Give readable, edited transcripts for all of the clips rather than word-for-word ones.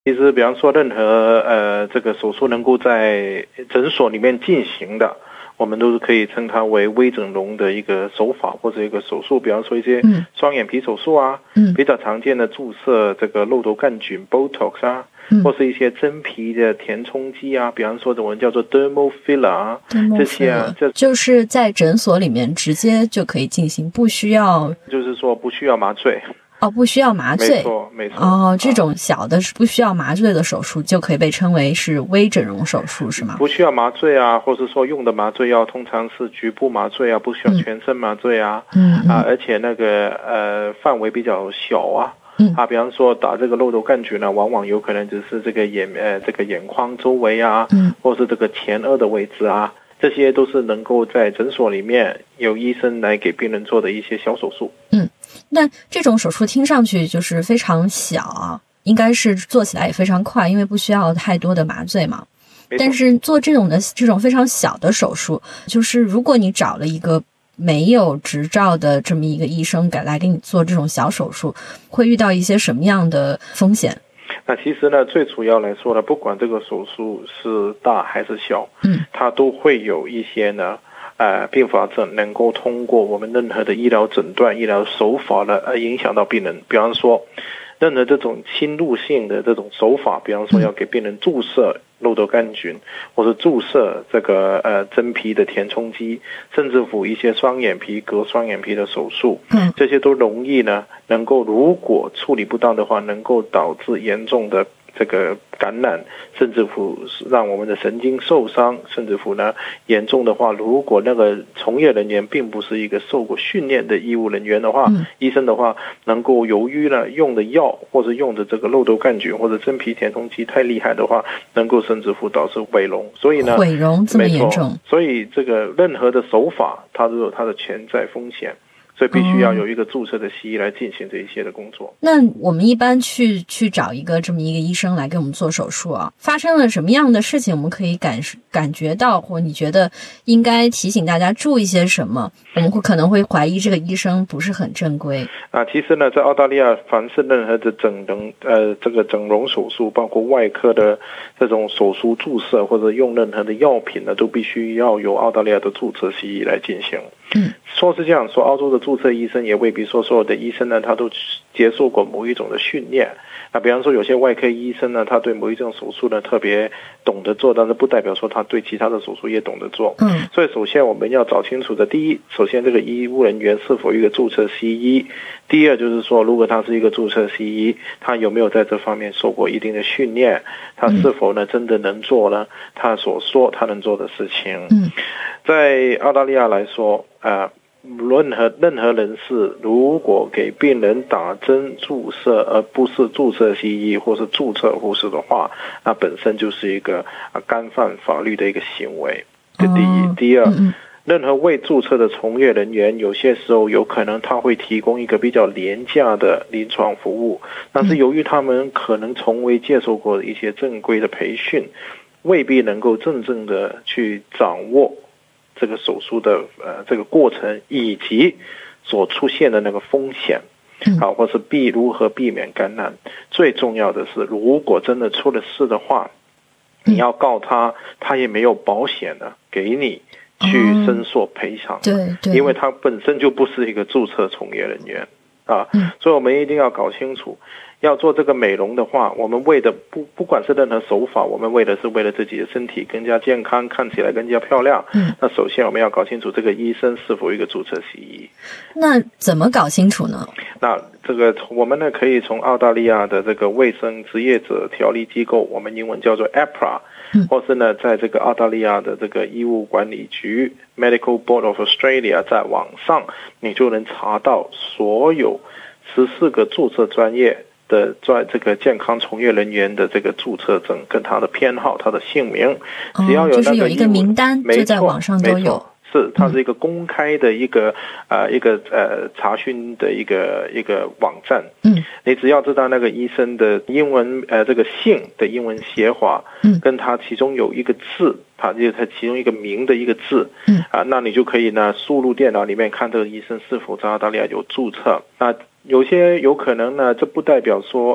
其实比方说任何这个手术能够在诊所里面进行的，我们都是可以称它为微整容的一个手法或者一个手术。比方说一些双眼皮手术啊，比较常见的注射这个肉毒杆菌 Botox 啊，或是一些真皮的填充剂啊，比方说我们叫做 dermal filler 啊，这些啊， 就是在诊所里面直接就可以进行，不需要， 就是说不需要麻醉。 不需要麻醉， 没错。 这种小的不需要麻醉的手术就可以被称为是微整容手术，是吗？ 不需要麻醉啊，或是说用的麻醉药通常是局部麻醉啊，不需要全身麻醉啊，而且那个范围比较小啊。比方说打这个肉毒杆菌呢，往往有可能只是这个眼眶周围啊，或是这个前额的位置啊，这些都是能够在诊所里面由医生来给病人做的一些小手术。 那这种手术听上去就是非常小啊，应该是做起来也非常快，因为不需要太多的麻醉嘛。但是做这种非常小的手术，就是如果你找了一个没有执照的这么一个医生来给你做这种小手术，会遇到一些什么样的风险？ 那其实呢，最主要来说呢，不管这个手术是大还是小，它都会有一些呢并发症能够通过我们任何的医疗诊断、医疗手法呢影响到病人。比方说，任何这种侵入性的这种手法，比方说要给病人注射肉毒杆菌，或者注射这个真皮的填充剂，甚至乎一些割双眼皮的手术，这些都容易呢能够如果处理不当的话，能够导致严重的这个感染，甚至乎让我们的神经受伤，甚至乎呢严重的话，如果那个从业人员并不是一个受过训练的医务人员的话，医生的话能够由于呢用的药或者用的这个肉毒杆菌或者真皮填充剂太厉害的话，能够甚至乎导致毁容。所以呢， 毁容这么严重， 所以这个任何的手法它都有它的潜在风险。所以必须要有一个注册的西医来进行这一些的工作。 那我们一般去找一个这么一个医生来给我们做手术啊，发生了什么样的事情我们可以感觉到，或你觉得应该提醒大家注意些什么？我们可能会怀疑这个医生不是很正规其实呢，在澳大利亚，凡是任何的这个整容手术，包括外科的这种手术注射或者用任何的药品呢，都必须要由澳大利亚的注册西医来进行。说是这样说，澳洲的注册医生也未必说所有的医生呢，他都接受过某一种的训练。比方说有些外科医生呢，他对某一种手术呢特别懂得做，但是不代表说他对其他的手术也懂得做。所以首先我们要找清楚的，第一，首先这个医务人员是否一个注册西医；第二就是说，如果他是一个注册西医，他有没有在这方面受过一定的训练，他是否呢真的能做呢他所说他能做的事情。在澳大利亚来说任何人士如果给病人打针注射而不是注册西医或是注册护士的话，那本身就是一个干犯法律的一个行为。这第一。第二，任何未注册的从业人员有些时候有可能他会提供一个比较廉价的临床服务，但是由于他们可能从未接受过一些正规的培训，未必能够真正的去掌握这个手术的这个过程以及所出现的那个风险或是如何避免感染。最重要的是，如果真的出了事的话，你要告他，他也没有保险的给你去申诉赔偿。 对， 因为他本身就不是一个注册从业人员所以我们一定要搞清楚，要做这个美容的话，我们为的不管是任何手法，我们为的是为了自己的身体更加健康，看起来更加漂亮。那首先我们要搞清楚这个医生是否一个注册西医。 那怎么搞清楚呢？ 那这个我们呢可以从澳大利亚的这个卫生职业者条例机构，我们英文叫做 APRA，或是呢在这个澳大利亚的这个医务管理局 Medical Board of Australia， 在网上你就能查到所有14个注册专业的这个健康从业人员的这个注册证跟他的编号、他的姓名，只要有那个就是有一个名单，就在网上都有。 它是一个公开的一个查询的一个网站。你只要知道那个医生的英文这个姓的英文写法，跟他其中有一个字，他其中一个名的一个字，那你就可以呢输入电脑里面看这个医生是否在澳大利亚有注册。那有些有可能呢，这不代表说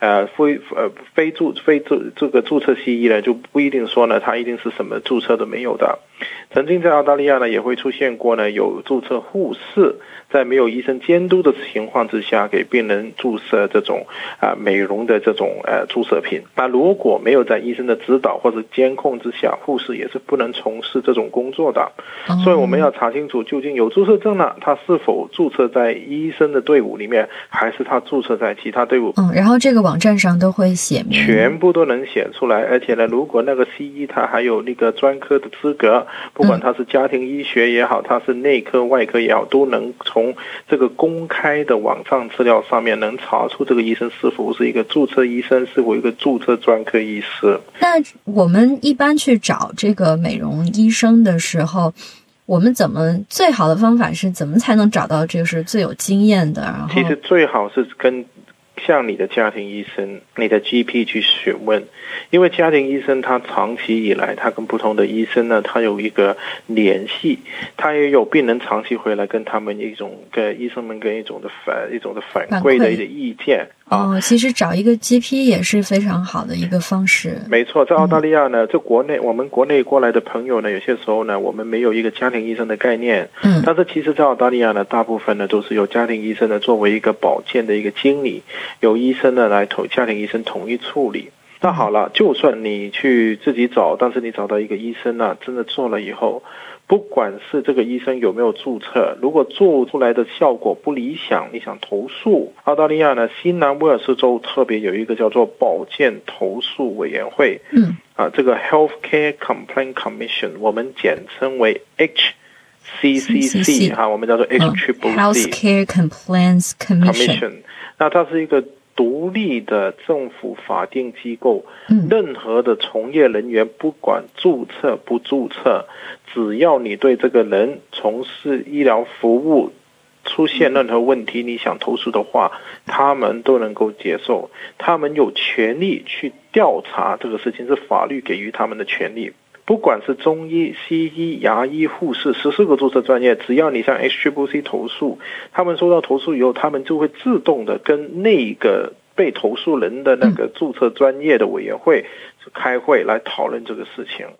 这个注册西医呢，就不一定说呢，他一定是什么注册都没有的。曾经在澳大利亚呢，也会出现过呢，有注册护士在没有医生监督的情况之下，给病人注射这种美容的这种注射品。那如果没有在医生的指导或者监控之下，护士也是不能从事这种工作的。所以我们要查清楚，究竟有注册证呢，他是否注册在医生的队伍里面，还是他注册在其他队伍。 然后这个网站上都会写明， 全部都能写出来。而且呢，如果那个西医他还有那个专科的资格，不管他是家庭医学也好，他是内科外科也好，都能从这个公开的网上资料上面能查出这个医生是否是一个注册医生，是否一个注册专科医师。 那我们一般去找这个美容医生的时候，我们最好的方法是怎么才能找到这个是最有经验的？然后其实最好是向你的家庭医生、你的 GP 去询问，因为家庭医生他长期以来，他跟不同的医生呢，他有一个联系，他也有病人长期回来跟他们跟医生们一种的反馈的一个意见。 其实找一个 GP 也是非常好的一个方式。 没错，在澳大利亚呢，我们国内过来的朋友呢，有些时候呢，我们没有一个家庭医生的概念。但是其实在澳大利亚呢，大部分呢都是由家庭医生呢作为一个保健的一个经理，由医生呢家庭医生统一处理。那好了，就算你去自己找，但是你找到一个医生呢，真的做了以后，不管是这个医生有没有注册，如果做出来的效果不理想，你想投诉，澳大利亚呢，新南威尔士州特别有一个叫做保健投诉委员会。这个 Healthcare Complaint Commission 我们简称为 HCCC 我们叫做 Healthcare Complaints Commission。 那它是一个独立的政府法定机构，任何的从业人员不管注册不注册，只要你对这个人从事医疗服务出现任何问题，你想投诉的话，他们都能够接受，他们有权利去调查这个事情，是法律给予他们的权利。不管是中医、西医、牙医、护士，14个注册专业，只要你向 HCCC 投诉，他们收到投诉以后，他们就会自动的跟那个被投诉人的那个注册专业的委员会开会来讨论这个事情。